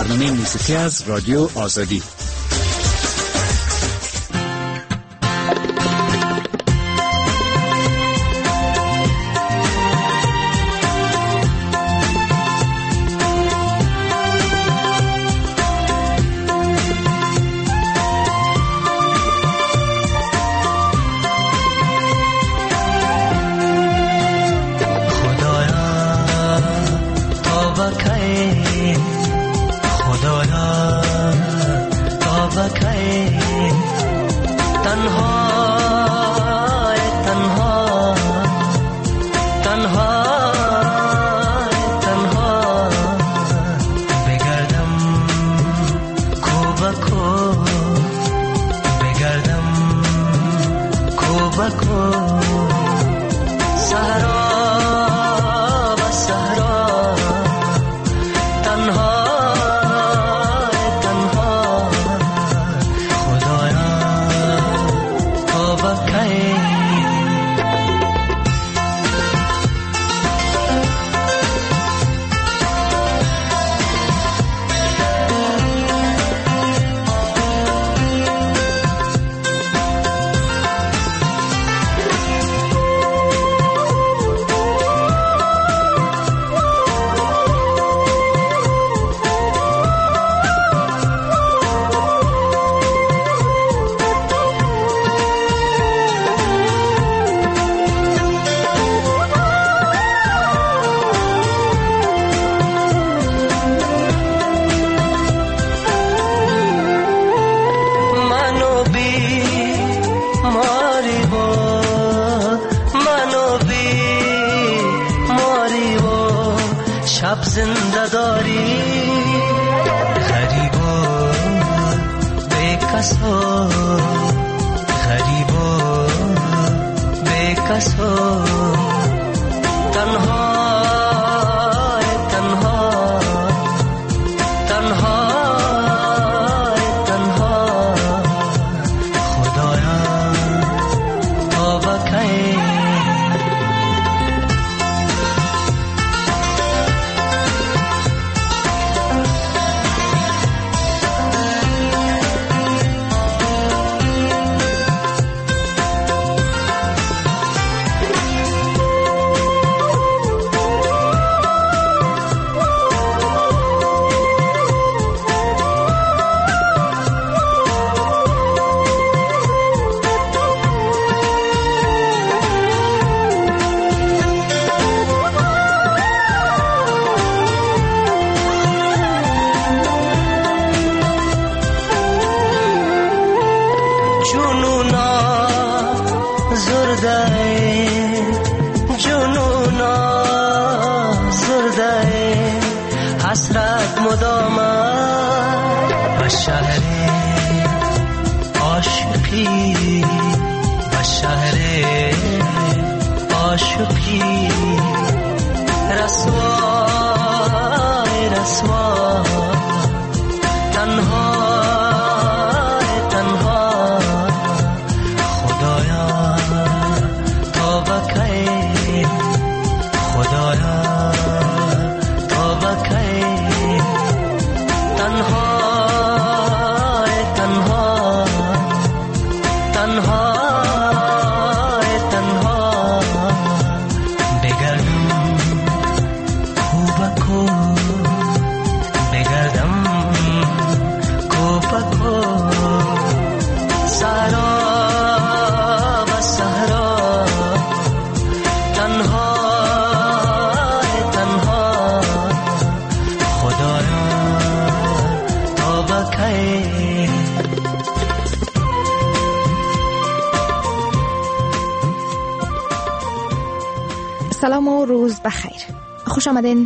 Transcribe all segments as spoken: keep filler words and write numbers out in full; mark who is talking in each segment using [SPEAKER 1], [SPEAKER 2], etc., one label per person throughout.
[SPEAKER 1] برنامه موسیقی از رادیو آزادی.
[SPEAKER 2] سلام و روز بخیر. خوش آمدین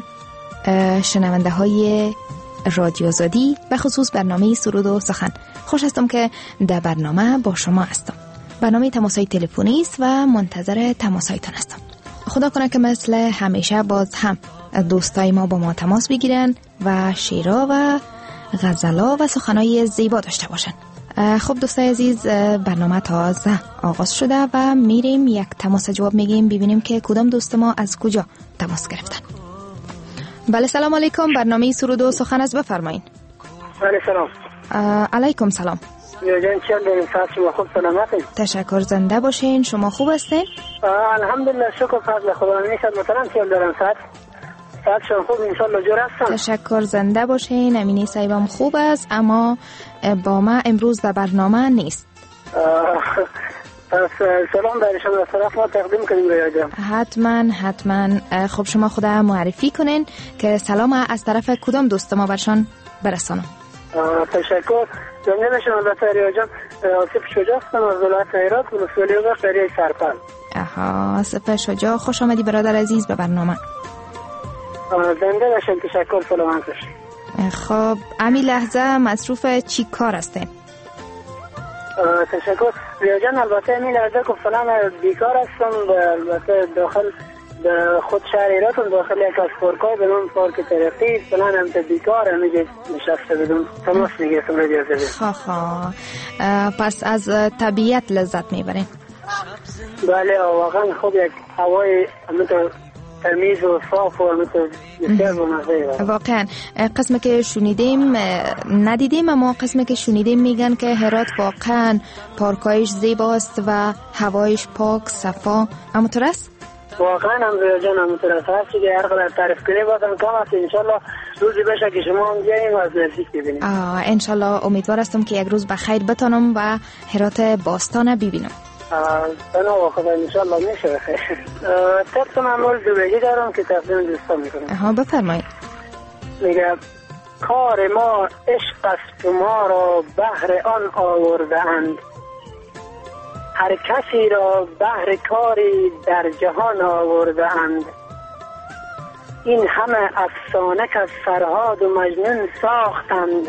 [SPEAKER 2] شنونده های رادیو آزادی، به خصوص برنامه سرود و سخن. خوش هستم که در برنامه با شما هستم. برنامه تماس‌های تلفنی است و منتظر تماس‌هایتان هستم. خدا کنه که مثل همیشه باز هم دوستای ما با ما تماس بگیرن و شعرها و غزل‌ها و سخن‌های زیبا داشته باشن. خب دوستای عزیز، برنامه تازه آغاز شده و میریم یک تماس جواب میگیم، ببینیم که کدام دوست ما از کجا تماس گرفتن. بله، سلام علیکم. برنامه سرود و سخن از بفرمایین.
[SPEAKER 3] سلام.
[SPEAKER 2] علیکم سلام.
[SPEAKER 3] جان چه دارین؟ شما خوب سلامتین؟
[SPEAKER 2] تشکر، زنده باشین. شما خوب هستین؟
[SPEAKER 3] الحمدلله شکر فضل خدا. میشد محترم چه دارن صد صد شما خوب ان شاء الله جور هستن.
[SPEAKER 2] تشکر، زنده باشین. امینی صاحبم خوب است اما با ما امروز در برنامه نیست.
[SPEAKER 3] پس سلام برای شما از طرف ما تقدیم کنیم ریا جان.
[SPEAKER 2] حتما حتما. خب شما خدا معرفی کنین که سلام از طرف کدام دوست ما برشان برسانم.
[SPEAKER 3] تشکر. جناب شما البته ریا جان آصف شجاع هستم از ولایت هرات ولسوالی و قریه سرپل.
[SPEAKER 2] آها، آصف شجاع، خوش آمدی برادر عزیز به برنامه.
[SPEAKER 3] زنده باشین. تشکر، سلامت باشین.
[SPEAKER 2] خب امی لحظه مصروف چی کار هستین؟
[SPEAKER 3] تشکر ریا جان. البته امی لحظه که فلان بیکار هستم، البته داخل خود شهر هرات داخل یک از پارک‌های به نام پارک ترقی فلان هم بیکار همیشه نشسته بدون تماس میگیرم ریا جان.
[SPEAKER 2] خا خا پس از طبیعت لذت میبرین؟
[SPEAKER 3] بله واقعا خوب، یک هوای همینطور تمیز و صاف و همینطور بسیار بامزه.
[SPEAKER 2] واقعا قسمی که شنیدیم ندیدیم اما قسمی که شنیدیم میگن که هرات واقعا پارکایش زیباست و هوایش پاک صفا. همونطور است؟
[SPEAKER 3] واقعا هم ریا جان همونطور است. هر چیزی هر قدر تعریف کنی بازم کم است. انشالله روزی بشه که شما هم بیاییم و از نزدیک ببینیم. آه
[SPEAKER 2] انشالله. امیدوار هستم که یک روز بخیر بتانم و هرات باستان ببینم.
[SPEAKER 3] بنا خدا انشالله میشه بخیر. طبق معمول دو بیجی دارم که تقدیم دوستان میکنم.
[SPEAKER 2] ها بفرمایید.
[SPEAKER 3] میگه کار ما عشق است و ما را بهر آن آورده اند، هر کسی را بهر کاری در جهان آورده اند. این همه افسانه که از فرهاد و مجنون ساختند،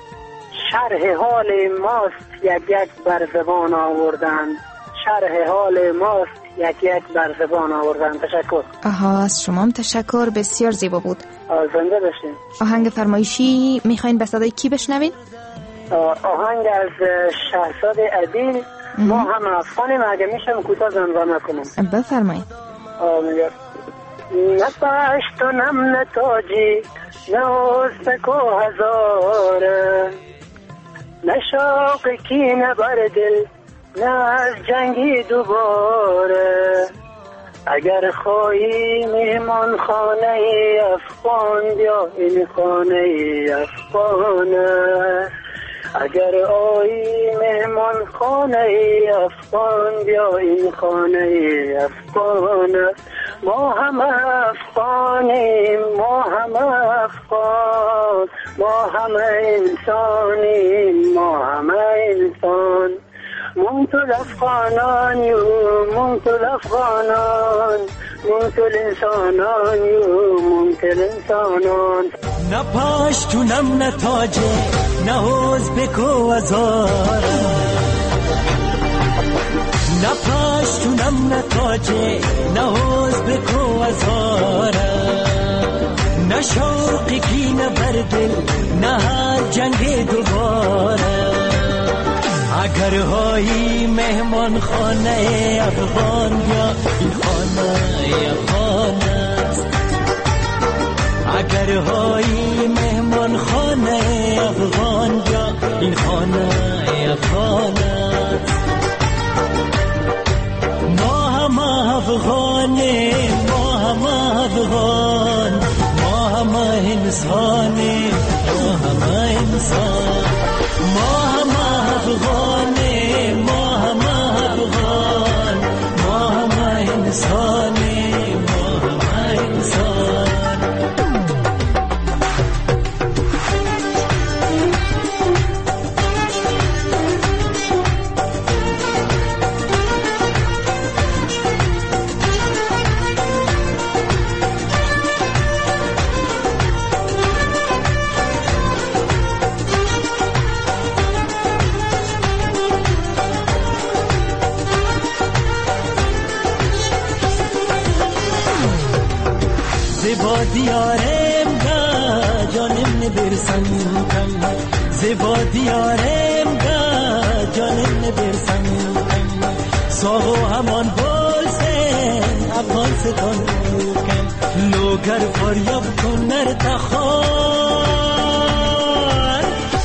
[SPEAKER 3] شرح حال ماست یک یک بر زبان آوردند. شرح حال ماست یک یک بر زبان آوردند. تشکر.
[SPEAKER 2] آها، از شما هم تشکر، بسیار زیبا بود.
[SPEAKER 3] زنده باشین.
[SPEAKER 2] آهنگ فرمایشی میخواین به صدای کی بشنوین؟
[SPEAKER 3] آهنگ از شهرزاد ادیل ما هم افغانیم. اگه میشم کوتاه زنده نکنم.
[SPEAKER 2] بفرمایید.
[SPEAKER 3] میگه نه پشت و نم نه تاجی نه حسن که هزاره، نه شوق کی نه بر دل نه از جنگی دوباره. اگر خواهی مهمان خانه افغان بیا این خانه افغانه. اگر آیی مهمان خانه افغان بیا این خانه افغانه. ما همه افغانیم، ما همه افغان، ما همه انسانیم، ما همه انسان. منتل افغانان یو منتل افغانان، منتل انسانان یو منتل انسانان.
[SPEAKER 4] نه پشتونم نه تاجه نه حوز بکو ازاره، نه پشتونم نه تاجه نه حوز بکو ازاره، نه شوقی کی نه بردل نه هر جنگ دوباره. اگر هایی مهمان خانه افغان یا این خانه افغان است. اگر هایی مهمان خانه افغان یا این خانه افغان است. ما همه افغانیم، ما همه افغان، ما همه انسانیم، ما همه انسان. ما همه افغانیم، ما همه افغان، ما همه انسانیم، ما همه انسان. زیبا دیارم دا جانم نبرسن کم، زیبا دیارم دا جانم نبرسن کم. ساغو همان بولسن افغان ستان کم، لوگر فریاب کن نر تخار.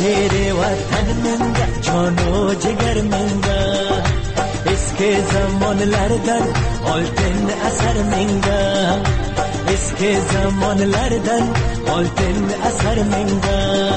[SPEAKER 4] شیر وطن منگه جان و جگر منگه اسکی زمان لردن آلتن اثر منگه اسکی زمان لردن آلتن اثر منگه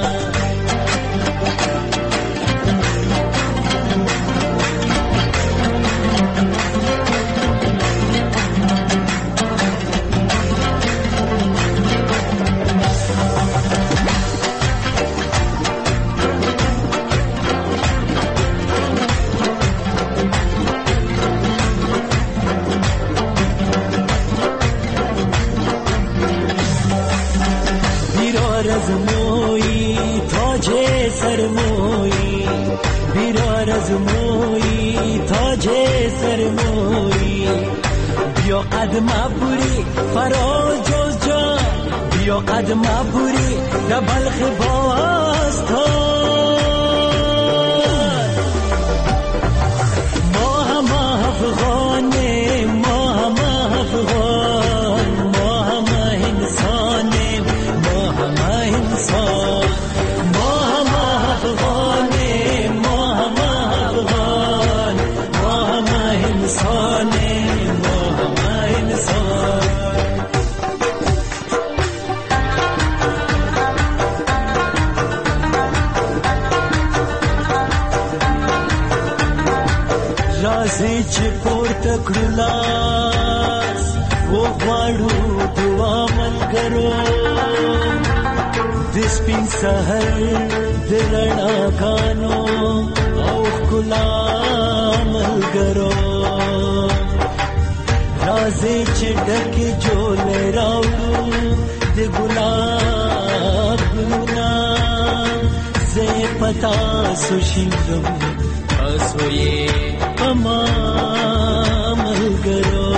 [SPEAKER 4] سرمویی بیرار از مویی تاج سرمویی بیا قدم بوری فراز جز جان بیا قدم بوری در بلخ باستان ما هم افغانیم ما هم افغان ما هم انسانیم ما هم انسان رازی چه پورته کړو لاس وغواړو دعا ملګرو د سپین سحر د رڼاګانو او ښکلا ملګرو رازی چې ډکې جولې راوړو د ګلاب ګلونه زه پتا سو شیندم تاسو یې اما ملګرو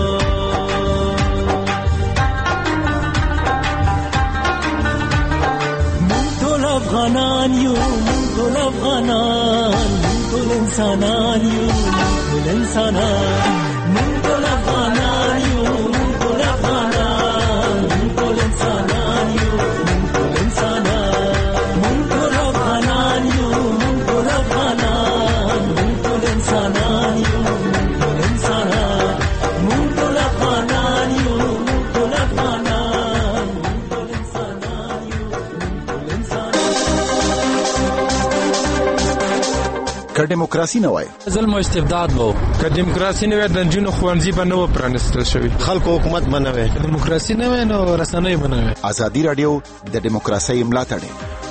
[SPEAKER 4] مونږ ټول افغانان یو مونږ ټول افغانان مونږ ټول انسانان یو مونږ ټول انسانان مونږ ټول افغانان یو مونږ ټول افغانان مونږ ټول انسانان یو مونږ ټول انسانان مونږ ټول افغانان یو مونږ ټول افغانان مونږ ټول انسانان یو مونږ ټول انسانان مونږ ټول افغانان یو مونږ ټول افغانان مونږ ټول انسانان یو مونږ ټول انسانان.
[SPEAKER 1] که دیموکراسي نه وای
[SPEAKER 5] ظلم او استبداد وو،
[SPEAKER 6] که دیموکراسي نه وای د نجونو ښوونځي به نه و پرانیستل شوي،
[SPEAKER 7] خلکو حکومت به نه وای،
[SPEAKER 5] که دیموکراسي نه وای نو رسنۍ به نه وای.
[SPEAKER 1] ازادي راډیو د دیموکراسۍ ملاتړ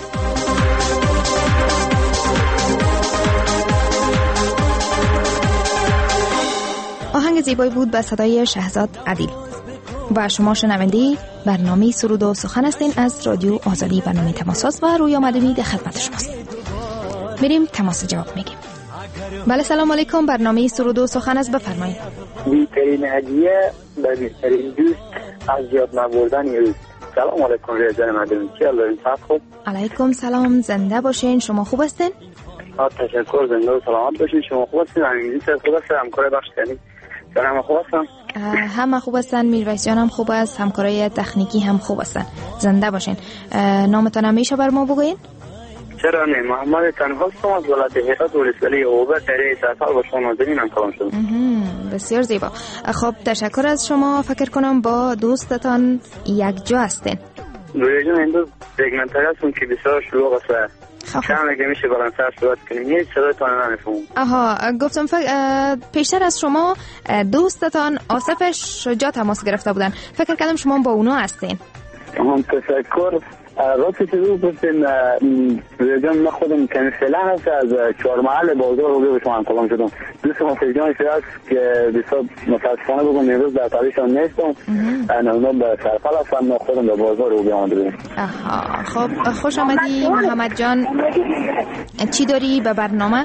[SPEAKER 2] آهنگ زیبایی بود به صدای شهزاد عدیل. و شما شنونده برنامه سرود و سخن هستین از رادیو آزادی. برنامه تماس‌هاست و رویا مدنی در خدمت شماست. میریم تماس جواب میگیم. بله سلام علیکم، برنامه سرود و سخن است، بفرمایید.
[SPEAKER 3] بی‌ترین هدیه به بی‌ترین دوست از یاد نبردن روز. سلام علیکم رضا مدنی، چی الله صحت خوب؟
[SPEAKER 2] علیکم سلام، زنده باشین. شما خوب هستین؟
[SPEAKER 3] آ تشکر، زنده و سلامت باشین. شما خوب هستین؟ انگلیسی سر خوب است، همکار بخش کنید. سلام خوب هستم.
[SPEAKER 2] همه خوب هستن، میرویس جان هم خوب است، همکارای تکنیکی هم خوب هستن. زنده باشین. نامتون هم میشه بر ما بگوین؟
[SPEAKER 3] چرا نه، محمد تنها هستم از ولایت هرات ولسوالی اوبه تره سفر با شما نازنینم کلام شدم.
[SPEAKER 2] بسیار زیبا. خب تشکر از شما. فکر کنم با دوستتان یک جا هستین.
[SPEAKER 3] روی جان این دو یک منطقه هستم که بسیار شلوغ است. چند اگه میشه بلندتر صحبت کنیم، یه صدایتان نمیفهمم.
[SPEAKER 2] آها، گفتم ف... پیشتر از شما دوستتان آصف شجاع تماس گرفته بودن، فکر کردم شما با اونا هستین.
[SPEAKER 3] هم تشکر. راستی که رو بستین رجان، من خودم کمی فعلا هست از چهار محل بازار رو به شما انتقام شدم. دوست ما فیجان شده است که بسیار متاسفانه بگم امروز در تاریخشان نیستم، اونا به سرپل هستم، من خودم به بازار رو به آمده بودم.
[SPEAKER 2] آها، خب خوش آمدی محمد جان. چی داری به برنامه؟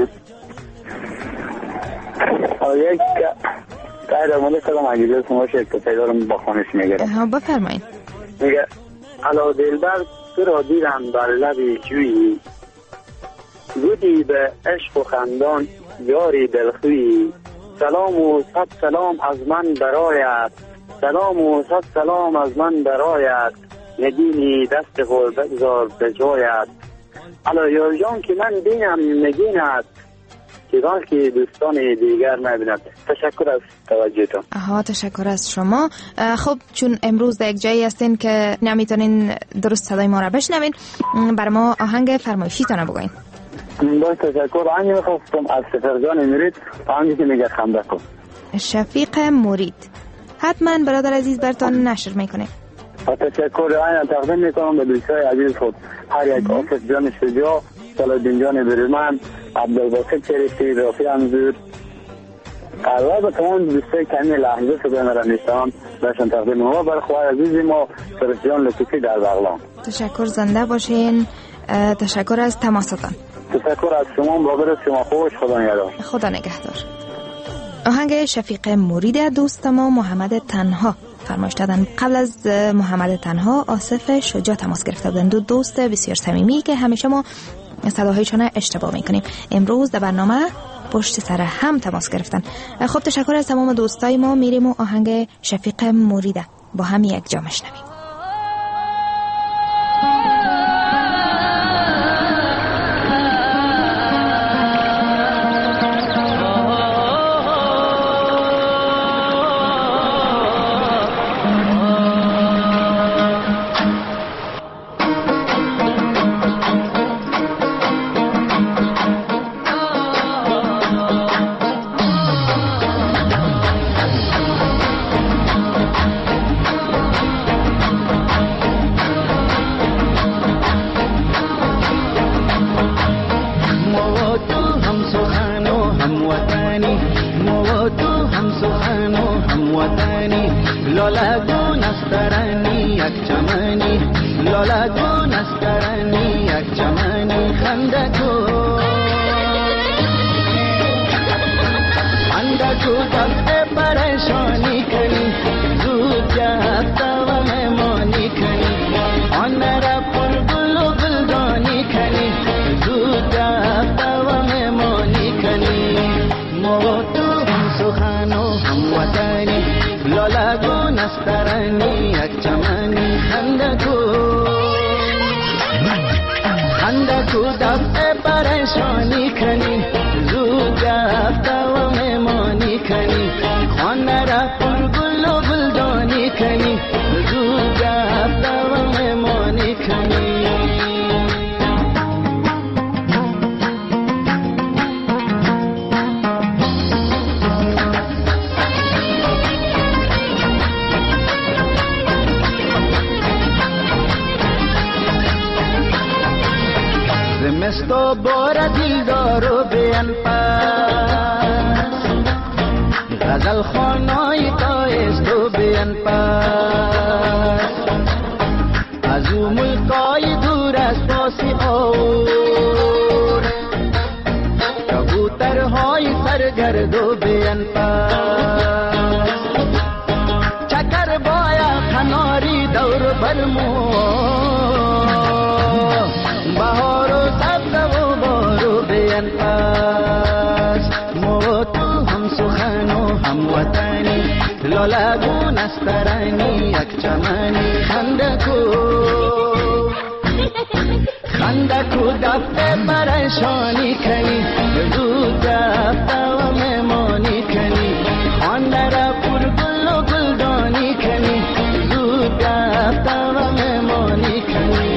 [SPEAKER 3] یک تایی در مورد کدام عجیبه شما شد که تایی با خانش میگرم.
[SPEAKER 2] بفرمایید.
[SPEAKER 3] میگه علا دلبر تو را دیدم بر لب جویی، بودی به عشق و خندان یاری دلخویی. سلام و صد سلام از من برایت، سلام و صد سلام از من برایت. ندینی دست خود بگذار به جایت، حالا یارجان که من بینم نگیند چیزان که دوستان دیگر نبیند. تشکر از توجهتان.
[SPEAKER 2] آها تشکر از شما. خب چون امروز در یک جایی هستین که نمیتونین درست صدای ما را بشنوین، بر ما آهنگ فرمایشیتان بگوین.
[SPEAKER 3] با تشکر. آهنگ میخواستم از سفرجان مرید، آهنگی که میگه خنده کن.
[SPEAKER 2] شفیق مرید حتما برادر عزیز برتان نشر میکنه.
[SPEAKER 3] با تشکر. آهنگ تقدیم میکنم به دوستای عزیز خود، هر یک آفت جان شجاع، سلادین جان بریمن، عبدالباسط شریفی، رافی انزور، الله به تمام دوستای کمی لحظه صدا مرا میشتم باشن تقدیم ما بر خواهر عزیزی ما سرسجان لطفی در بغلان.
[SPEAKER 2] تشکر، زنده باشین. تشکر از تماستان.
[SPEAKER 3] تشکر از شما. بابر شما خوش. خدا نگهدار.
[SPEAKER 2] خدا نگهدار. آهنگ شفیق مرید دوست ما محمد تنها فرمایش دادن. قبل از محمد تنها آصف شجاع تماس گرفته بودن، دو دوست بسیار صمیمی که همیشه ما صداهایشان اشتباه میکنیم. امروز در برنامه پشت سر هم تماس گرفتن. خب تشکر از تمام دوستای ما. میریم و آهنگ شفیق مرید با هم یک جا میشنویم.
[SPEAKER 7] زمستو بار دیلدارو بیان پاس، غزل خانای تایستو بیان پاس، از او ملکای دور از پاسی اور، کبوترهای سرگردو بیان پاس، چکر بایا کناری دور برمو، بهارو سبز و بارو بیان پاس، مو تو هم سخن و هم وطنی، لالاگو نسترانی یک چمنی، خندکو خندکو دفته پریشانی کنی، زود دفته و مهمانی کنی، خانده را پر گل و گلدانی کنی، زود دفته و مهمانی کنی.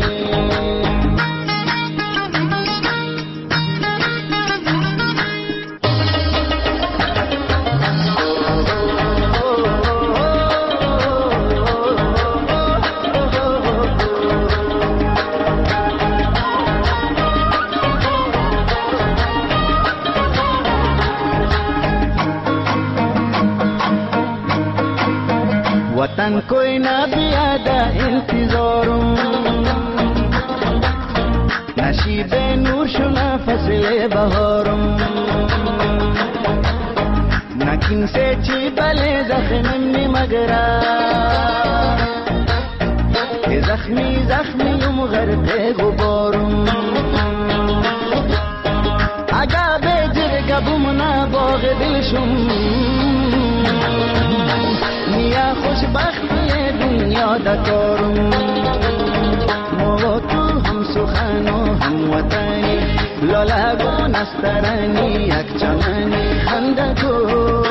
[SPEAKER 7] वतन कोई ना बियादा इंतजारों नशीबे नूर शुना फसले बहारों नकिन से ची बले जख्मी मगरा के जख्मी जख्मी युम गरते गुबारों आगा बेजर कबुमना बाग दिलशुम या خوشبختی دنیا دکارم، ما تو هم سخن و لالگون استرانی یک چمنی خندکو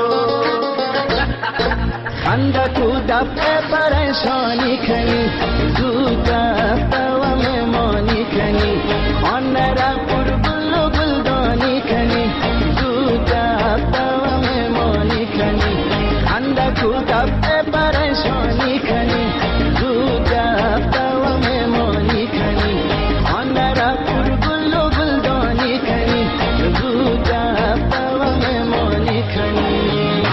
[SPEAKER 7] خندکو دفع پریشانی کنی زود دفع و مهمانی کنی آن را قربل و بلدانی کنی زود دفع و مهمانی کنی خندکو دفع پریشانی کنی زود دفع و مهمانی کنی آن را قربل و بلدانی کنی زود دفع و مهمانی کنی.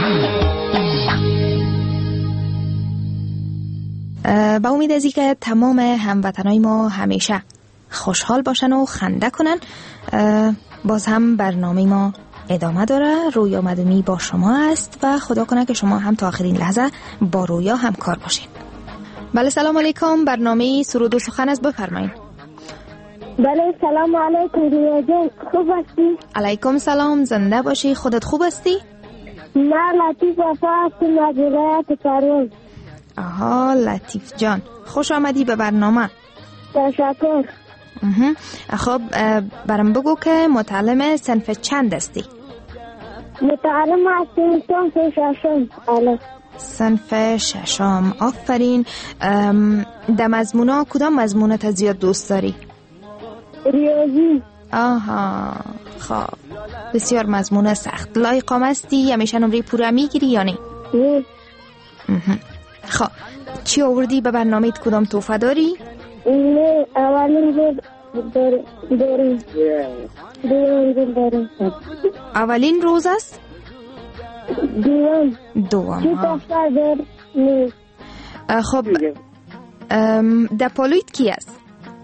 [SPEAKER 2] با امید از اینکه تمام هموطنای ما همیشه خوشحال باشن و خنده کنن، باز هم برنامه ما ادامه داره. رویا مدنی با شما است و خدا کنه که شما هم تا آخرین لحظه با رویا همکار باشین. بله سلام علیکم، برنامه سرود و سخن است، بفرمایید.
[SPEAKER 8] بله سلام علیکم رویا جان، خوب هستی؟
[SPEAKER 2] علیکم سلام، زنده باشی. خودت خوب هستی؟
[SPEAKER 8] من لطیف وفا هستم از ولایت پروان.
[SPEAKER 2] آها لطیف جان، خوش آمدی به برنامه.
[SPEAKER 8] تشکر.
[SPEAKER 2] خب برام بگو که متعلم صنف چند هستی؟
[SPEAKER 8] متعلم هستم صنف ششم. آله.
[SPEAKER 2] صنف ششم، آفرین. در مضمونا کدام مضمونت زیاد دوست داری؟
[SPEAKER 8] ریاضی.
[SPEAKER 2] آها خب بسیار مضمون سخت. لایقام هستی؟ همیشه نمره پوره میگیری یا نه؟
[SPEAKER 8] نه.
[SPEAKER 2] خب چی آوردی به برنامه؟ کدام توفه داری؟
[SPEAKER 8] نه اولین روز داریم داریم دیوان داریم.
[SPEAKER 2] اولین روز است؟
[SPEAKER 8] دیوان
[SPEAKER 2] دوام.
[SPEAKER 8] چی تفتر دار؟ نه.
[SPEAKER 2] خب در پالویت کی است؟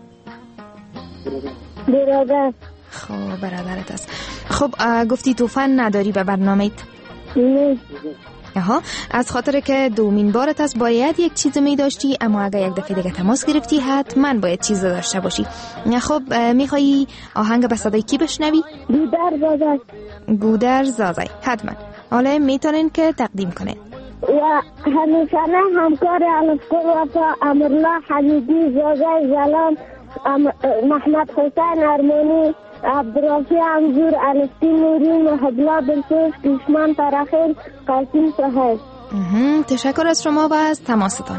[SPEAKER 8] برادر.
[SPEAKER 2] خب برادرت است. خب گفتی توفه نداری به برنامه؟
[SPEAKER 8] نه.
[SPEAKER 2] آها، از خاطر که دومین بارت است باید یک چیز می داشتی، اما اگر یک دفعه دیگه تماس گرفتی حتما باید چیز داشته باشی. خب میخوایی آهنگ به صدای کی بشنوی؟
[SPEAKER 8] گودر زازای.
[SPEAKER 2] گودر زازای حتما. حالا میتونین که تقدیم کنین.
[SPEAKER 8] و همیشه همکار الفکر وفا امرالله حمیدی زازای زلام محمد حسین ارمانی عبدالرافی انزور الفتی نوری محبلا بلفوش کشمان فرخیل قاسم صحیح.
[SPEAKER 2] تشکر از شما و از تماستان.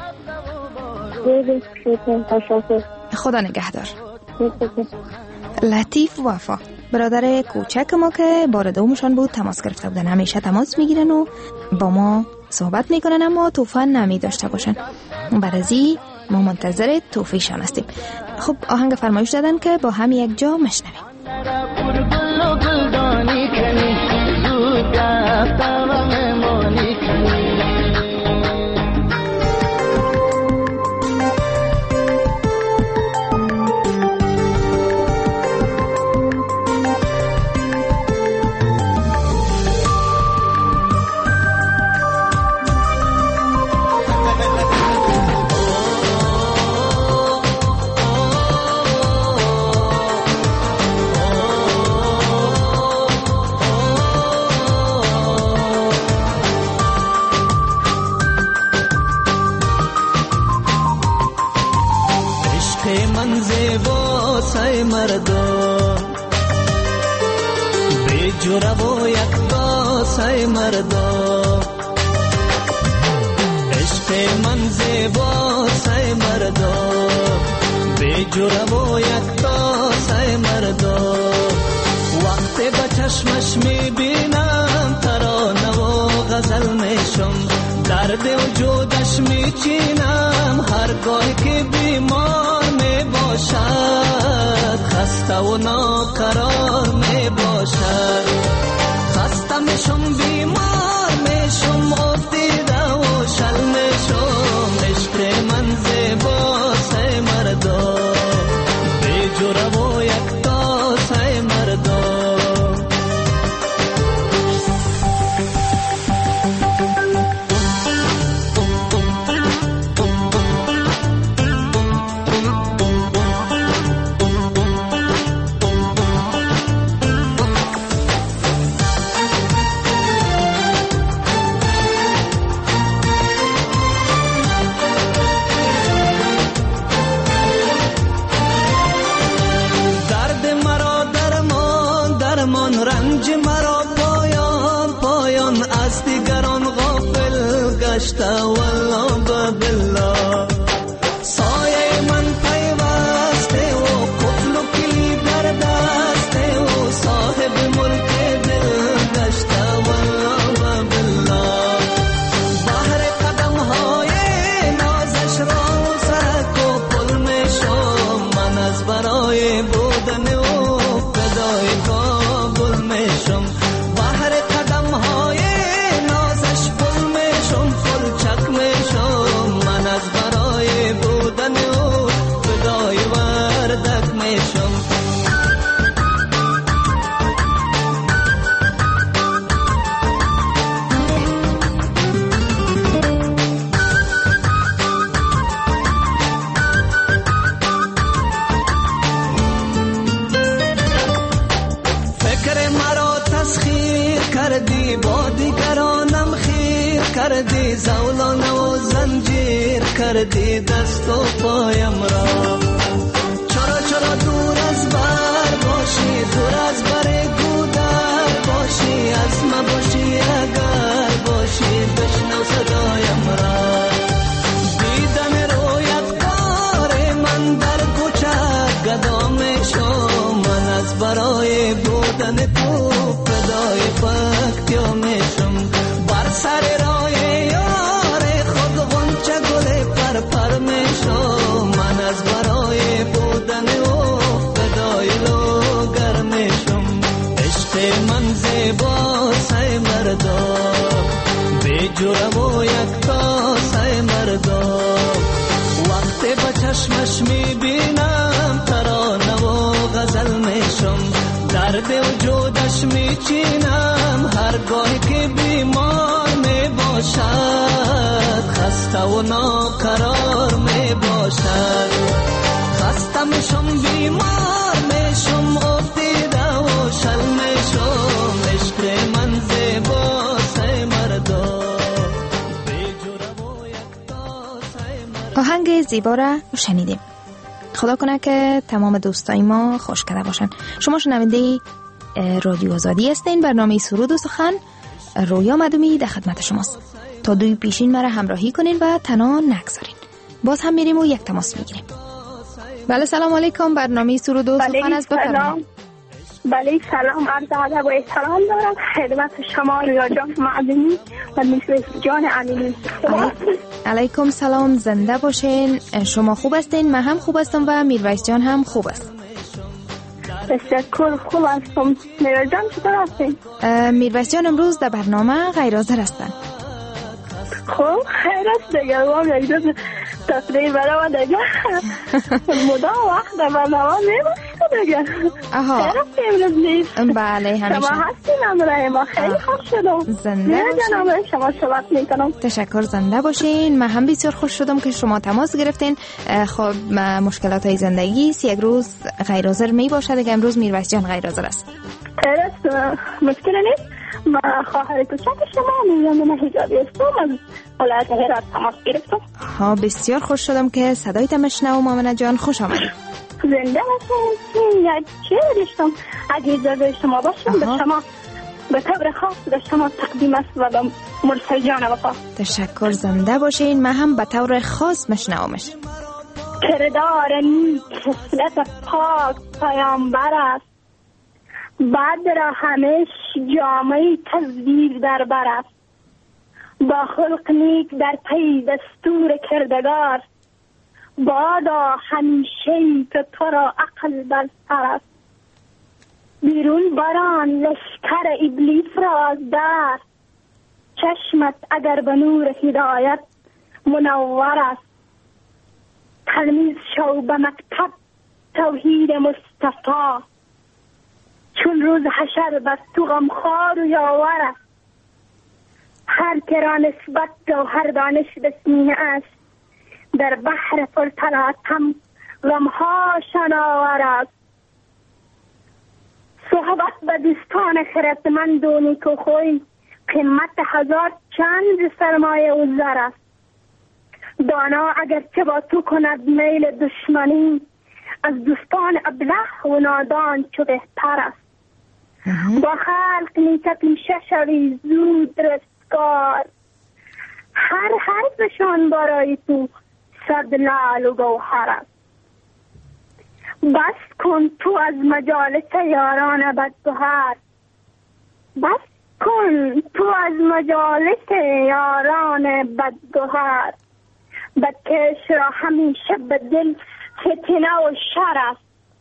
[SPEAKER 2] خدا نگهدار. لطیف وفا برادر کوچک ما که بار دومشان بود تماس گرفته بودن. همیشه تماس میگیرن و با ما صحبت میکنن اما توفه نمی داشته باشن. برازی ما منتظر توفیشان هستیم. خب آهنگ فرمایش دادن که با هم یک جا مشنویم.
[SPEAKER 4] جرا و یک داسه مردا عشق من زیبا سه مردا بی جرا و یک داسه مردا وقتی با چشمش میبینم ترانه و غزل میشم درد وجودش میچینم هرگاه که بیمار میباشد خسته و ناقرار میباشد خسته میشم بیمار میشم افتیده و شل میشم عشق من زیبا سه مردا بی جرا و یک تا سه مردا دشت والله بالله سایه من پیوسته و قفل و کلید در دسته و صاحب ملک دل دشت والله بالله بحر قدم های نازش را سرک و پل می شم من از برای بودن و فدای کابل می شم بحر قدم های نازش پل می شم پل چک می شم من از برای بودن و فدای وردک می شم فکر مرا تسخیر کردی با دیگرانم خیر کردی زولان و زنجیر کردی دست و پایم را چرا چرا دور از بر باشی دور از بر گودر باشی از ما باشی اگر باشی بشنو صدایم را دیدن رویت کار من در کوچه گدا می شم من از برای بودن تو فدای فکتیا می شم بر سر راه یار خود غنچه گل پر پر می شم من از برای بودن او فدای لوگر می شم عشق من زیبا سای مردا بی جرم و یکتا سای مردا وقتی با چشمش می بینم ترانه و غزل می شم درد وجودش می چینم هرگاه که بیمار می باشد خسته و ناقرار می باشد خسته می شم بیمار می شم افتیده و شل می شم عشق من زیبا سای مردا
[SPEAKER 2] آهنگ زیبا را شنیدیم. خدا کنه که تمام دوستای ما خوش کرده باشن. شما شنونده رادیو آزادی هستین. برنامه سرود و سخن رویا مدومی در خدمت شماست. تا دوی پیشین مرا همراهی کنین و تنها نگذارین. باز هم میریم و یک تماس میگیریم. بله سلام علیکم. برنامه سرود و سخن از بفرمایید.
[SPEAKER 8] بله سلام عرض ادب و احترام دارم خدمت شما رویا جان معدنی و میرواز جان امینی.
[SPEAKER 2] علیکم سلام. زنده باشین. شما خوب هستین؟ من هم خوب هستم و میرواز جان هم خوب است.
[SPEAKER 8] تشکر خوب هستم. میرواز جان چطور هستین؟
[SPEAKER 2] میرواز جان امروز در برنامه غیر حاضر هستن.
[SPEAKER 8] خب خیر است دیگه. ما یک روز تقدیر برای ما دیگه مدام وقت در برنامه میباشه دیگه.
[SPEAKER 2] آها
[SPEAKER 8] خیر است امروز نیست.
[SPEAKER 2] بله همیشه
[SPEAKER 8] شما هستین امروز ما خیلی خوش شدم.
[SPEAKER 2] زنده
[SPEAKER 8] باشین. شما صحبت میکنم.
[SPEAKER 2] تشکر. زنده باشین. من هم بسیار خوش شدم که شما تماس گرفتین. خب مشکلات های زندگی یک روز غیر حاضر میباشه دیگه. امروز میرواز جان غیر حاضر است.
[SPEAKER 8] خیر است مشکل نیست. ما خواهر کوچک شما میگم من حجابی هستم از ولایت هرات تماس گرفتم.
[SPEAKER 2] ها بسیار خوش شدم که صدایت مشنوم مامنه جان. خوش آمدید.
[SPEAKER 8] زنده باشین. یک چه داشتم اگه اجازه شما باشم به شما به طور خاص به شما تقدیم است و به مرسل جان وفا.
[SPEAKER 2] تشکر. زنده باشین. من هم به طور خاص مشنومش.
[SPEAKER 8] کردار نیک خصلت پاک پیامبر است بعد را همیش جامعه تزویر در بر است با خلق نیک در پی دستور کردگار بادا همیشه که تو را عقل بر سر است بیرون بران لشکر ابلیس را از در چشمت اگر به نور هدایت منور است تلمیذ شو به مکتب توحید مصطفی چون روز حشر بس تو غمخوار و یاور است هر که را نسبت جوهر دانش به سینه است در بحر پرطلعت هم غمها شناور است صحبت به دوستان خردمند و نیکوخوی قیمت هزار چند سرمایه و زر است دانا اگرچه با تو کند میل دشمنی از دوستان ابله و نادان چو بهتر است با خلق نیکه پیشه شوی زود رستگار هر حرفشان برای تو صد لعل و گوهر است. بس کن تو از مجالس یاران بدگهر، بس کن تو از مجالس یاران بدگهر. بدکش را همیشه به دل فتنه و شر است.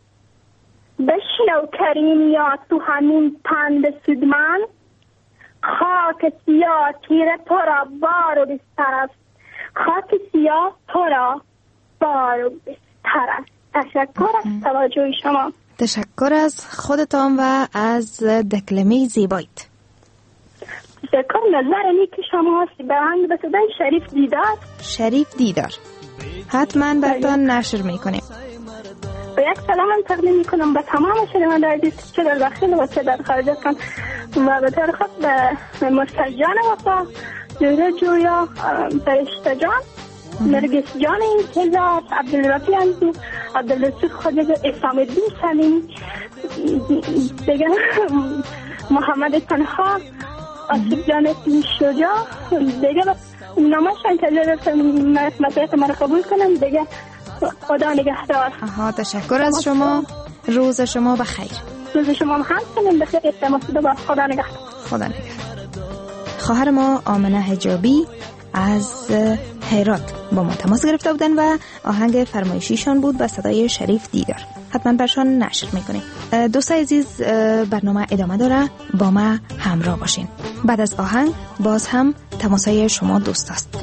[SPEAKER 8] بشنو کریم یا تو همین پند سودمن، خاک سیاه تیره تو را بار و بستر است. خاک سیاه تو را بار و بستر است. تشکر از توجه شما.
[SPEAKER 2] تشکر از خودتان و از دکلمه زیبایت.
[SPEAKER 8] تشکر. نظر نیک شما هستی به هنگ به صدای شریف دیدار.
[SPEAKER 2] شریف دیدار حتما براتان نشر میکنیم.
[SPEAKER 8] با یک سلام هم تقدیم میکنم به تمام شنوندگان عزیز چه در داخل و چه در خارج هستند و به طور خاص به مرسل جان وفا، زهره جویا، فرشته جان، نرگس جان انتظار، عبدالرفی انزو، عبدالرسول خدیجه، اسلام الدین سلیمی، دیگه محمد تنها، آصف جان شجاع، دیگه نامش انتظار داشتم مسئولیت من قبول کنم. دیگه خدا نگهدار.
[SPEAKER 2] آها تشکر از شما. روز شما بخیر.
[SPEAKER 8] روز شما هم کنیم بخیر. اتماسده با خدا نگهدار.
[SPEAKER 2] خدا نگهدار. خواهر ما آمنه حجابی از هرات با ما تماس گرفته بودن و آهنگ فرمایشیشان بود با صدای شریف دیدار. حتما برشان نشر میکنیم. دوستای عزیز برنامه ادامه داره، با ما همراه باشین. بعد از آهنگ باز هم تماسای شما دوست است.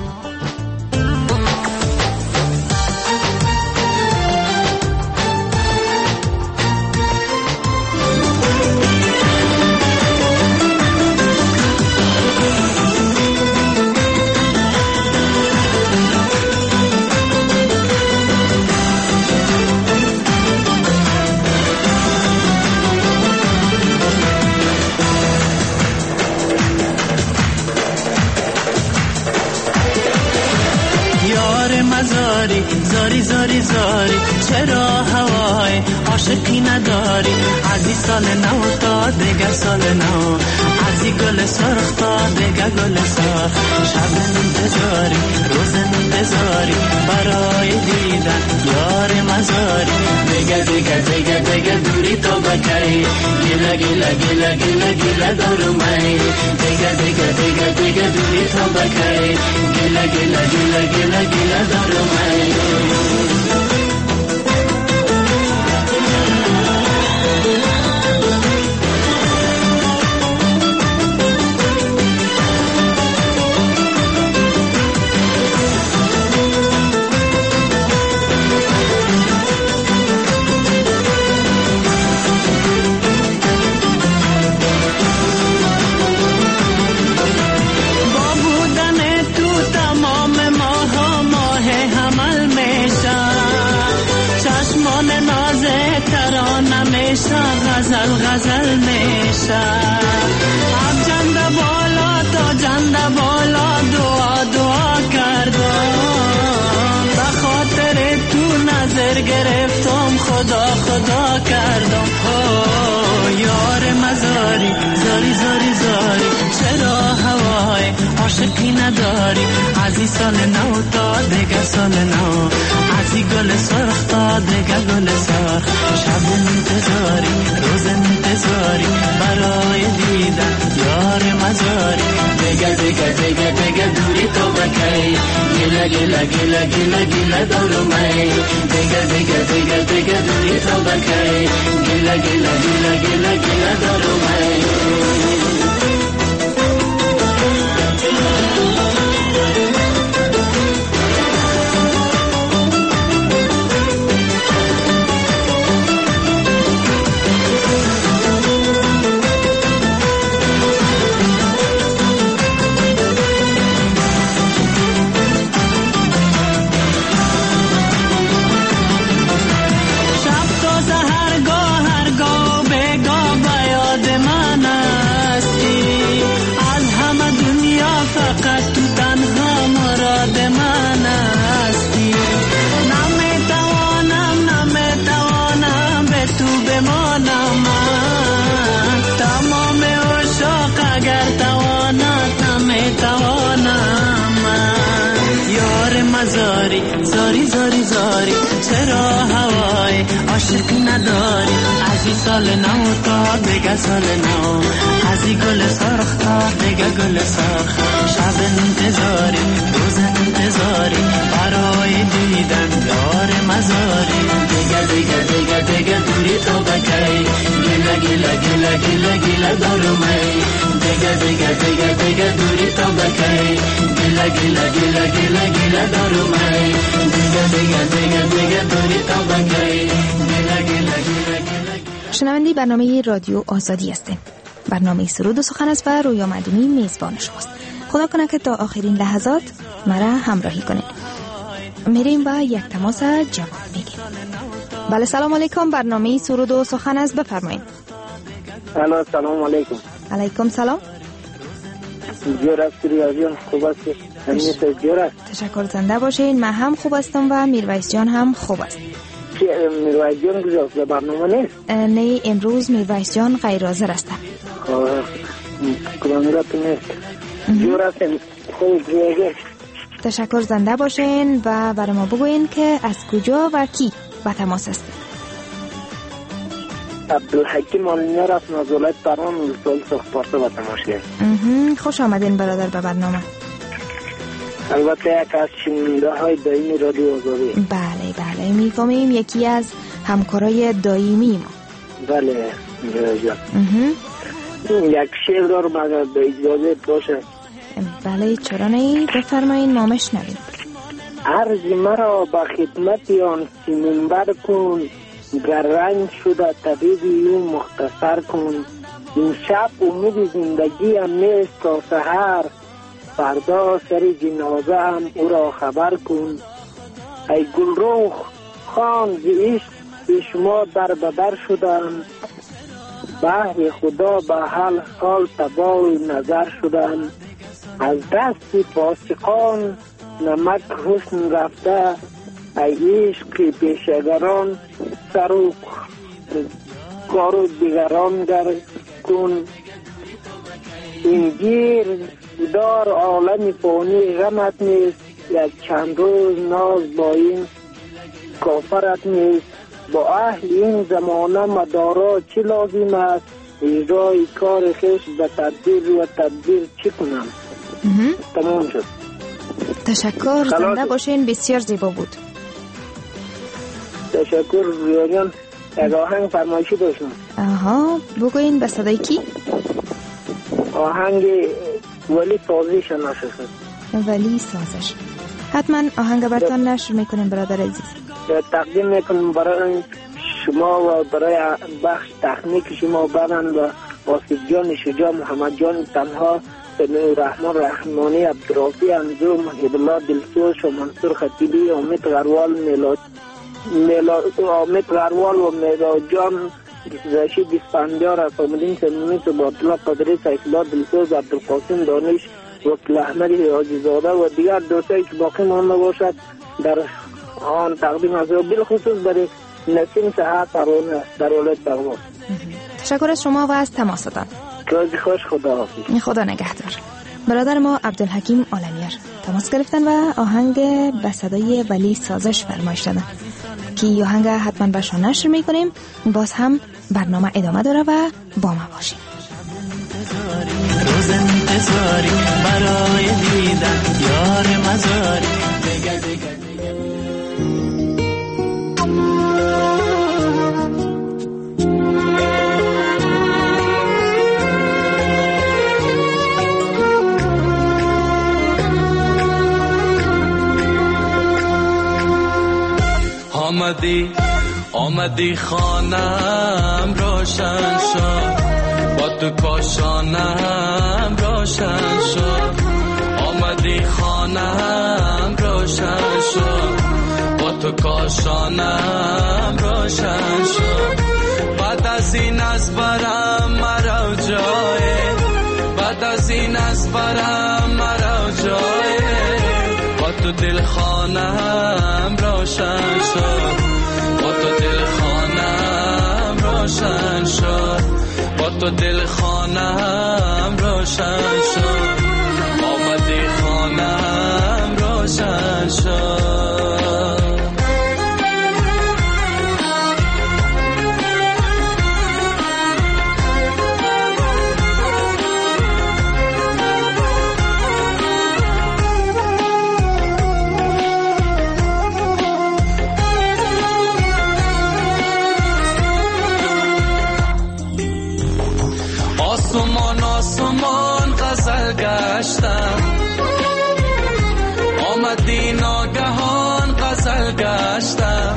[SPEAKER 4] زاری زاری زاری چرا هوای عاشقی نداری؟ از این سال نو تا دیگر سال نو، از این گل سرخ تا دیگر گل سرخ. شب انتظاری روز انتظاری برای دیدن یار مزاری. دیگر دیگر دیگر دیگر دوری تو بکی، گیله گیله گیله گیله گیله دارو می. دیگر دیگر دیگر دیگر دوری تو بکی، گیله گیله گیله گیله گیله دارو می. غزل غزل میشه اب جنده بالا تا جنده بالا دعا دعا کردم به خاطر تو نظر گرفتم خدا خدا کردم. او یار مزاری زاری زاری زاری چرا هوای عاشقی نداری؟ از این سال نو تا دیگر سال نو، از این گل سرخ تا دیگر گل سرخ. شب انتظاری روز انتظاری برای دیدن یار مزاری. دیگر دیگر دیگر دیگر دوری تو بکی، گیله گیله گیله گیله گیله دارو می. دیگر دیگر دیگر دیگر دوری تو بکی، گیله گیله گیله گیله گیله دارو می. شب تا سحر گاه هر گاه بگاه بیاد منه، مزاری زاری زاری زاری چرا هوای عاشق نداری از این سال نو تا دیگه سال نو از این گل سرخ تا دیگه گل سرخ شب انتظاری روز انتظاری برای دیدن یار مزاری دیگه دیگه دیگه دیگه دوری تو بکی گله گله گله گله گله دارمی دیگه دیگه دیگه دیگه دوری تو بکی گله گله گله گله گله دارمی دیگه دیگه دیگه دیگه دوری تو بکی گله گله گله گله.
[SPEAKER 2] شنونده برنامه رادیو آزادی هستین. برنامه سرود و سخن است و رویا مدنی میزبان شماست. خدا کنه که تا آخرین لحظات مرا همراهی کنید. میریم با یک تماس جواب میگیم. بله سلام علیکم، برنامه سرود و سخن است، بفرمایید.
[SPEAKER 3] الو سلام علیکم.
[SPEAKER 2] علیکم سلام.
[SPEAKER 3] جور است ریاضیان خوب است؟ همیشه جور است.
[SPEAKER 2] تشکر، زنده باشین. من هم خوب هستم و میرویس جان هم خوب است.
[SPEAKER 3] چی میرویس جان کجاست؟ در برنامه نیست؟
[SPEAKER 2] نه، امروز میرویس جان غیر حاضر است.
[SPEAKER 3] کلانیرات نیست. جور است خوب ریاضی.
[SPEAKER 2] تشکر، زنده باشین و برای ما بگوین که از کجا و کی با تماس است.
[SPEAKER 3] عبدالحکیم آلنیار از نازولت بران رسول سخپارسه با تماس کرد.
[SPEAKER 2] خوش آمدین برادر به برنامه.
[SPEAKER 3] البته یک از شنونده های دائمی رادیو آزادی.
[SPEAKER 2] بله بله میفهمیم، یکی از همکارای دائمی ما.
[SPEAKER 3] بله جان. یک شعر دارم اگر به اجازه باشه.
[SPEAKER 2] بله چرا نه، بفرمایین ما میشنویم.
[SPEAKER 3] عرض مرا به خدمت آن سیمنبر کن، گر رنج شده طبیبی او مختصر کن. این شب امید زندگی هم نیست تا سحر، فردا سر جنازه هم او را خبر کن. ای گلروخ خان ز عشق به شما در بدر شدم، بحر خدا به حال حال تباه نظر شدم. از دست فاسقان نمک حسن رفته، ای عشق پیشگران سر و کار و دیگران در کن. این گیر دار عالم فانی غمت نیست، یک چند روز ناز با این کافرت نیست. با اهل این زمانه مدارا چی لازم است، اجرای کار خیش به تدبیر و تدبیر چی کنم. تمام شد.
[SPEAKER 2] تشکر، زنده باشین، بسیار زیبا بود.
[SPEAKER 3] تشکر ریاضیان. یک آهنگ فرمایشی داشتم.
[SPEAKER 2] آها بگوین به صدای کی؟
[SPEAKER 3] آهنگ ولی سازش نشد.
[SPEAKER 2] ولی سازش حتما آهنگ براتان نشر میکنیم برادر عزیز.
[SPEAKER 3] تقدیم میکنم برای شما و برای بخش تکنیک شما برن و آصف جان شجاع، محمد جان تنها، سمیع رحمان رحمانی، عبدالرافی انجو، محب الله دلسوز و منصور خطیبی، امید غروال، میلاد میلاد امید غروال و میلاد جان رشید اسفندیار، اسامالدین سمیمی، سباطلا قدری، سیفالله دلسوز، عبدالقاسم دانش، وکیل احمدی حاجی‌زاده و دیگر دوستایی که باقی مانده باشد در آن تقدیم از بالخصوص برای نسیم صحت پروانه در ولایت بغلان.
[SPEAKER 2] تشکر از شما و از تماستان.
[SPEAKER 3] روز خوش، خدا حافظ.
[SPEAKER 2] خدا نگهدار. برادر ما عبدالحکیم آلنیار تماس گرفتن و آهنگ به صدای ولی سازش فرمایش دادن که آهنگ حتما برشان نشر میکنیم. باز هم برنامه ادامه داره و با ما باشین.
[SPEAKER 4] روز انتظاری برای دیدن یار مزاری دیگه دیگه آمدی آمدی خانم روشن شد، با تو کاشانم روشن شد. آمدی خانم روشن شد، با تو کاشانم روشن شد. بعد از این از برم مرا جای، بعد از این از برم مرا جای. با تو دل خانم روشن شد، با تو دل خانم روشن شد، با تو دل خانم روشن شد. آمدی خانم روشن شد.
[SPEAKER 9] غزل گشتم،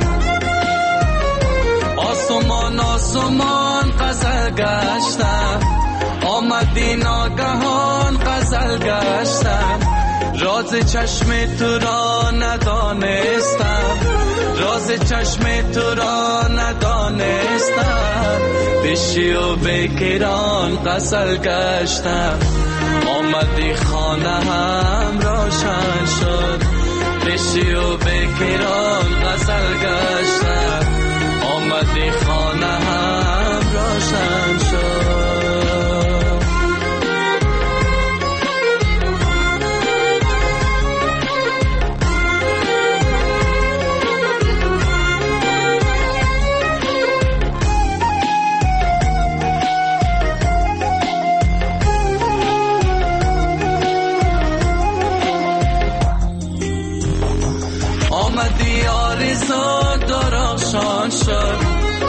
[SPEAKER 9] آسمان آسمان غزل گشتم، آمدی ناگهان غزل گشتم، راز چشم تو را ندانستم، راز چشم تو را ندانستم، بشی و بکران غزل گشتم، آمدی خانه هم روشن شد، بشی و بکران غزل گشتم، آمدی خانه هم روشن شد. آمدی آرزو درخشان شد،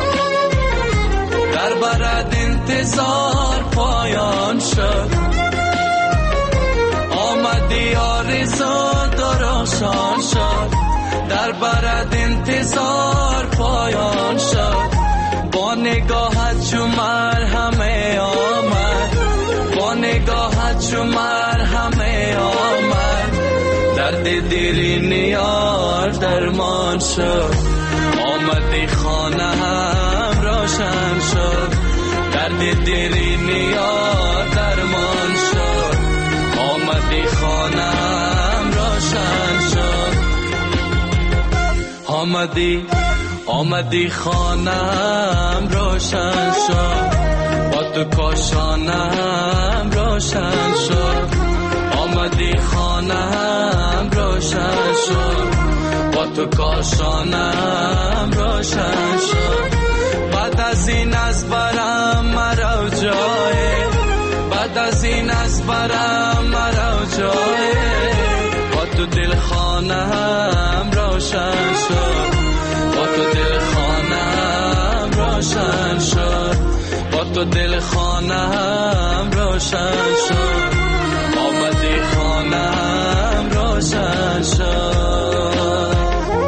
[SPEAKER 9] در برد انتظار پایان شد، آمدی آرزو درخشان شد، در برد انتظار پایان شد، با نگاهت چو مرهمه آمد، با نگاهت چو مرهمه آمد، درد دیرین یار درمان شد، آمدی خانه هم روشن شد، درد دیرین یار درمان شد، آمدی خانه هم روشن شد، آمدی آمدی خانه هم روشن شد، با تو کاشانه هم روشن شد، آمدی خانه هم روشن شد، با تو کاشانه هم روشن شد، بعد از این از برم مرا جای، بعد از این از برم مرا جای، با تو دل خانه هم روشن شد، با تو دل خانه هم روشن شد، با تو دل خانه هم روشن شد، آمدی خانه هم روشن شد.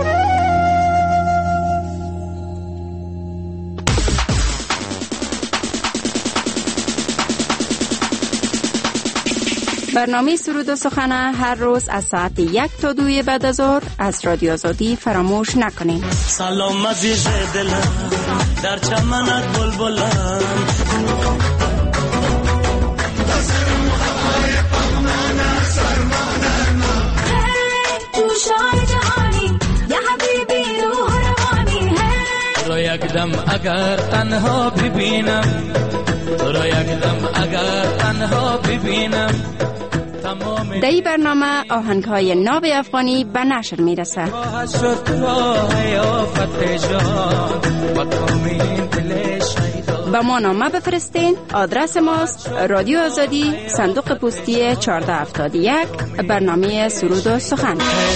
[SPEAKER 10] برنامه سرود و سخن هر روز از ساعت یک تا دوی بعد از ظهر از رادیو آزادی فراموش نکنید.
[SPEAKER 4] سلام عزیز دلم، در چمنت بلبلم، تو را یک دم اگر تنها ببینم، تو را یک دم اگر تنها ببینم.
[SPEAKER 10] در این برنامه آهنگ‌های ناب افغانی به نشر میرسه. با ما نامه بفرستین. آدرس ماست رادیو آزادی، صندوق پستی چهارده هفتاد و یک، برنامه سرود و سخن.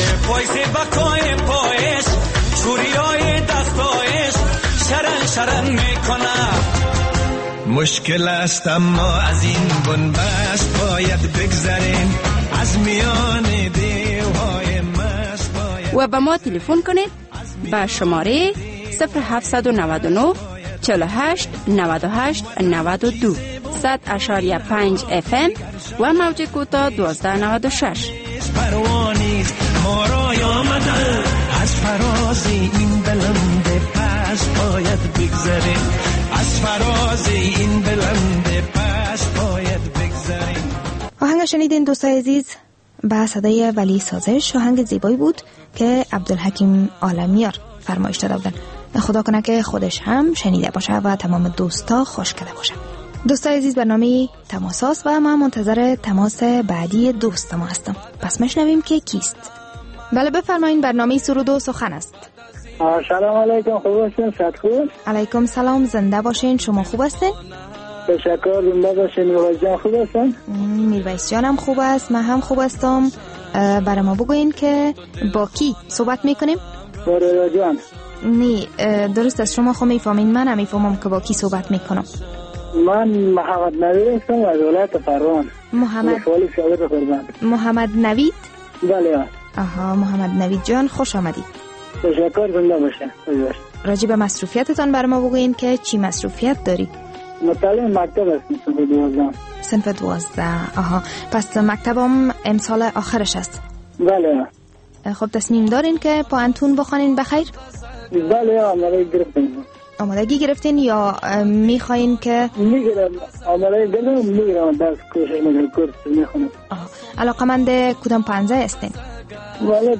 [SPEAKER 11] مشکل است اما از این بنبست باید بگذریم، از میان دیوهای مست باید.
[SPEAKER 10] و به ما تلفن کنید به شماره صفر هفتصد و نود و نه چهل و هشت نود و هشت نود و دو صد اشاریه پنج اف ام و موج کوتاه دوازده نود و شش.
[SPEAKER 11] پروانیست ما رای آمده، از فراز این بلند پس باید بگذریم، از فراز این بلند پس باید بگذریم.
[SPEAKER 2] آهنگ شنیدین دوستای عزیز با صدای ولی سازش. آهنگ زیبایی بود که عبدالحکیم عالمیار فرمایش داده بودن. خدا کنه که خودش هم شنیده باشه و تمام دوستا خوش کرده باشه. دوستای عزیز برنامه تماس است و ما منتظر تماس بعدی دوست ما هستم. پس میشنویم که کیست. بله بفرمایید، برنامه سرود و سخن است.
[SPEAKER 3] سلام علیکم، خوب هستین؟ صد خوب؟
[SPEAKER 2] علیکم سلام، زنده باشین. شما خوب هستین؟
[SPEAKER 3] تشکر، زنده باشین. میرویس جان خوب هستن؟
[SPEAKER 2] میرویس جانم خوب است، من هم خوب هستم. برای ما بگوین که با کی صحبت میکنیم؟
[SPEAKER 3] با رویا جان.
[SPEAKER 2] نه درست است، شما خو میفهمین، من هم میفهمم که با کی صحبت میکنم.
[SPEAKER 3] من محمد نوید هستم از ولایت فرمان.
[SPEAKER 2] محمد محمد نوید؟
[SPEAKER 3] بله.
[SPEAKER 2] آها محمد نوید جان خوش آمدید.
[SPEAKER 3] تشکر، زنده باشه.
[SPEAKER 2] راجع به مصروفیتتان بر ما بگوین که چی مصروفیت داری؟
[SPEAKER 3] مطالعه مکتب هستم، صنف دوازده.
[SPEAKER 2] صنف دوازده. آها، پس مکتبم امسال آخرش است.
[SPEAKER 3] بله.
[SPEAKER 2] خب تصمیم دارین که پانتون بخوانین بخیر؟
[SPEAKER 3] بله، آماده گرفتین.
[SPEAKER 2] آمادگی گرفتین یا میخواین که؟
[SPEAKER 3] میگیرم، آماده گرفتم، میگیرم درس کوشش میگیرم، کورس میخونم.
[SPEAKER 2] آها، علاقمند کدام پانزه هستین؟
[SPEAKER 3] بله،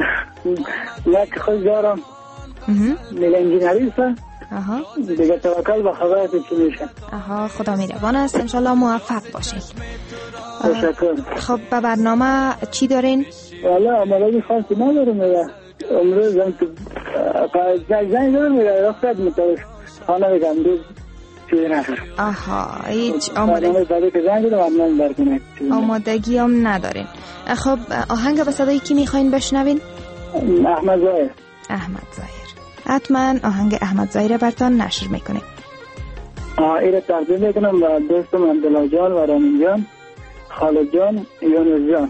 [SPEAKER 3] یک خود دارم. میل انجینری است.
[SPEAKER 2] آها.
[SPEAKER 3] دیگه توکل به خدا چی میشه.
[SPEAKER 2] آها، خدا میربان است، انشالله موفق باشید.
[SPEAKER 3] تشکر.
[SPEAKER 2] خب به برنامه چی دارین؟
[SPEAKER 3] والا عملاتی خاصی ندارم میگه. امروز زن تو زنگ دارم میگه رخصت متوش خانه بگم دو چیزی نخورم.
[SPEAKER 2] آها، هیچ آمادگی
[SPEAKER 3] برای که زنگ دارم برکنه
[SPEAKER 2] آمادگی هم ندارین. خب آهنگ به صدای کی میخواین بشنوین؟
[SPEAKER 3] احمد ظاهر.
[SPEAKER 2] احمد ظاهر. حتما آهنگ احمد ظاهر براتون نشر میکنه.
[SPEAKER 3] آه ایره تقدیم میکنم و دوستم عبدالله جان و رامین جان، خالد جان، یونس جان.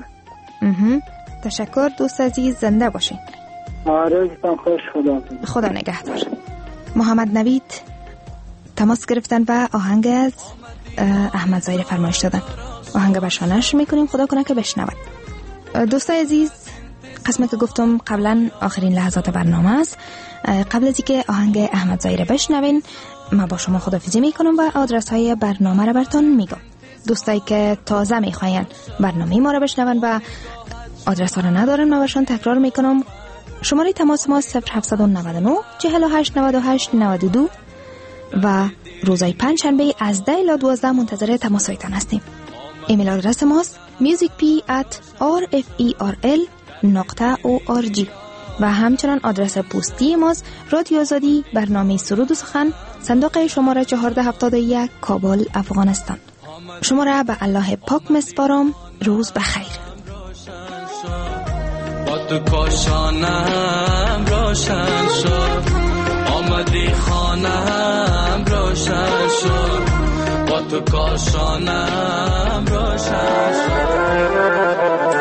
[SPEAKER 2] تشکر دوست عزیز، زنده باشین.
[SPEAKER 3] روزتان خوش، خدا
[SPEAKER 2] خدا نگهدار. محمد نوید تماس گرفتن و آهنگ از احمد ظاهر فرمایش دادن. آهنگ برشان نشر میکنیم، خدا کنه که بشنود. دوستای عزیز، قسمت که گفتم قبلا آخرین لحظات برنامه است. قبل از اینکه آهنگ احمد ظاهر بشنوین، ما با شما خداحافظی میکنم و آدرس های برنامه را براتون میگم. دوستایی که تازه میخواین برنامه ما را بشنون و آدرس ها را ندارن، ما برشان تکرار میکنم. شماره تماس ما صفر هفت نه نه چهل و هشت نود و هشت نود و دو و روزای پنج شنبه از ده الی دوازده منتظر تماس هایتان هستیم. ایمیل آدرس ماست musicp at rferl نقطه org و همچنان آدرس پستی ماست رادیو آزادی، برنامه سرود و سخن، صندوق شماره چهارده هفتاد و یک، کابل، افغانستان. شما را به الله پاک میسپارم. روز بخیر.
[SPEAKER 9] با تو کاشانم روشن شد، آمدی خانم روشن شد، با تو کاشانم روشن شد.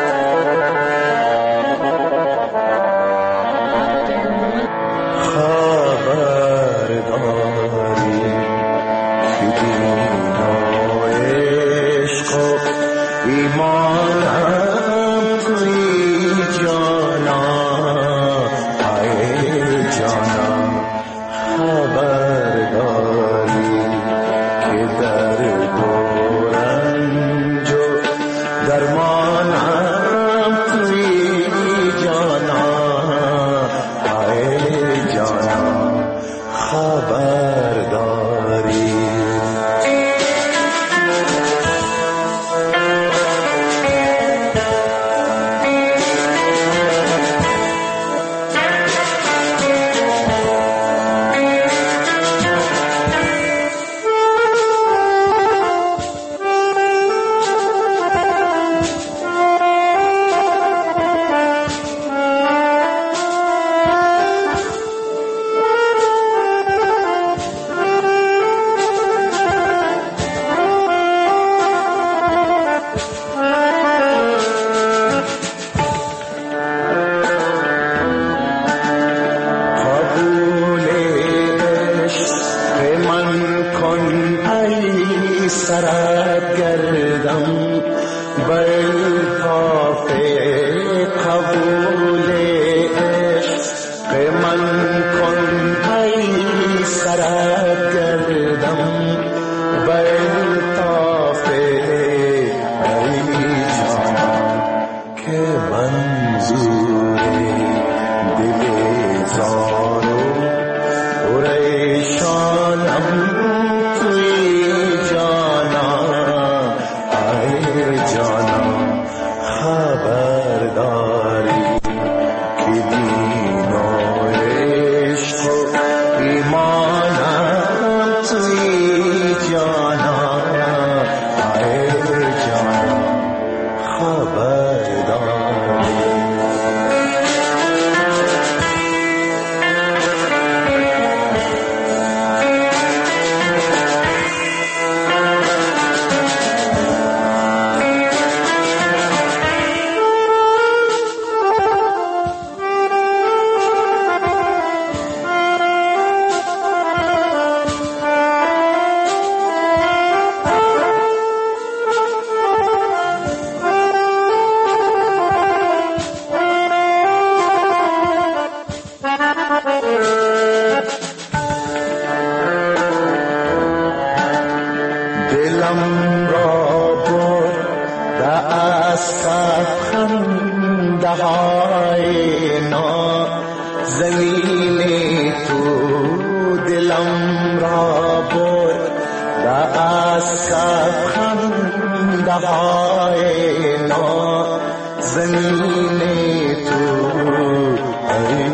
[SPEAKER 11] زمین تو دلم را برد از کف خنده های نو زمین تو ای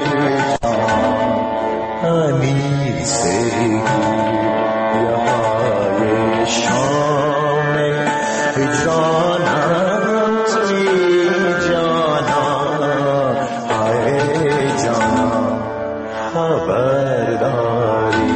[SPEAKER 11] جان انیسه های شام جانم توی جانم ای جانم خبرداری